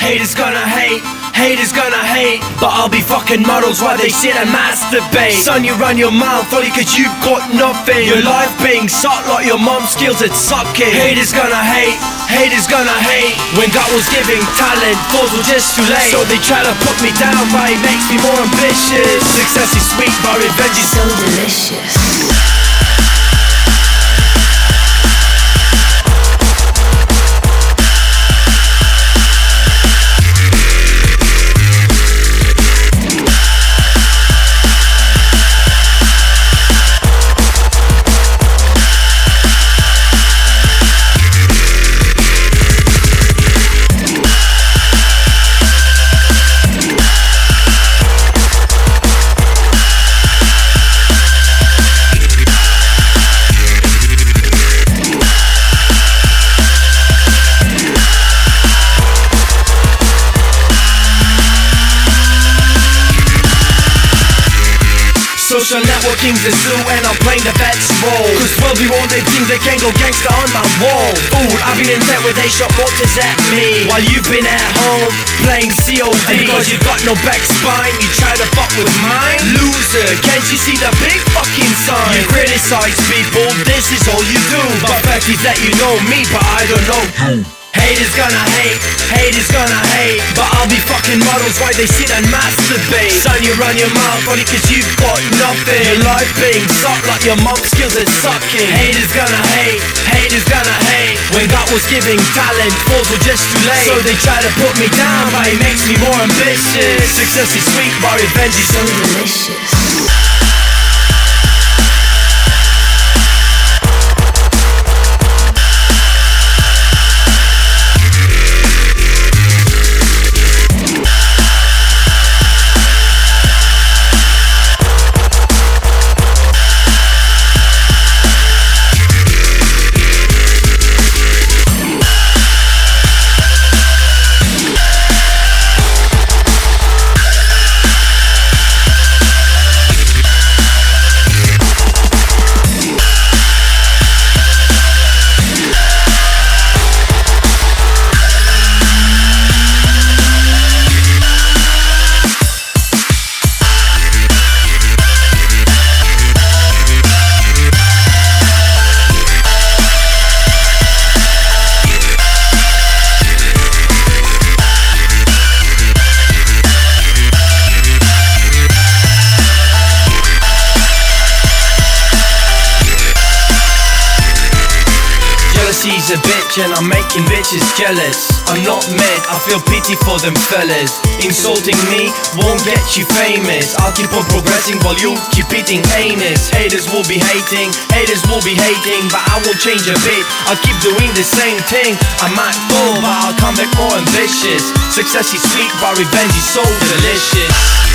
Haters gonna hate, haters gonna hate, but I'll be fucking models while they sit and masturbate. Son, you run your mouth only cause you've got nothing. Your life being sucked like your mom's skills at sucking. Haters gonna hate, haters gonna hate. When God was giving talent, fools were just too late. So they try to put me down, but it makes me more ambitious. Success is sweet, but revenge is so delicious. Social networking's a zoo and I'm playing the vet's role. Cause we'll be all they think they can go gangster on my wall. Fool, I've been in debt where they shot mortars at me, while you've been at home playing COD. And because you've got no back spine, you try to fuck with mine. Loser, can't you see the big fucking sign? You criticize people, this is all you do. But fact is that you know me, but I don't know you. Haters gonna hate, haters gonna hate, but I'll be fucking models while they sit and masturbate. Son, you run your mouth only cause you've got nothing. Your life being sucked like your mom's skills at sucking. Haters gonna hate, haters gonna hate. When God was giving talent, fools were just too late. So they try to put me down, but it makes me more ambitious. Success is sweet, but revenge is so delicious. She's a bitch and I'm making bitches jealous. I'm not mad, I feel pity for them fellas. Insulting me won't get you famous. I'll keep on progressing while you keep eating anus. Haters will be hating, haters will be hating, but I won't change a bit, I'll keep doing the same thing. I might fall, but I'll come back more ambitious. Success is sweet, but revenge is so delicious.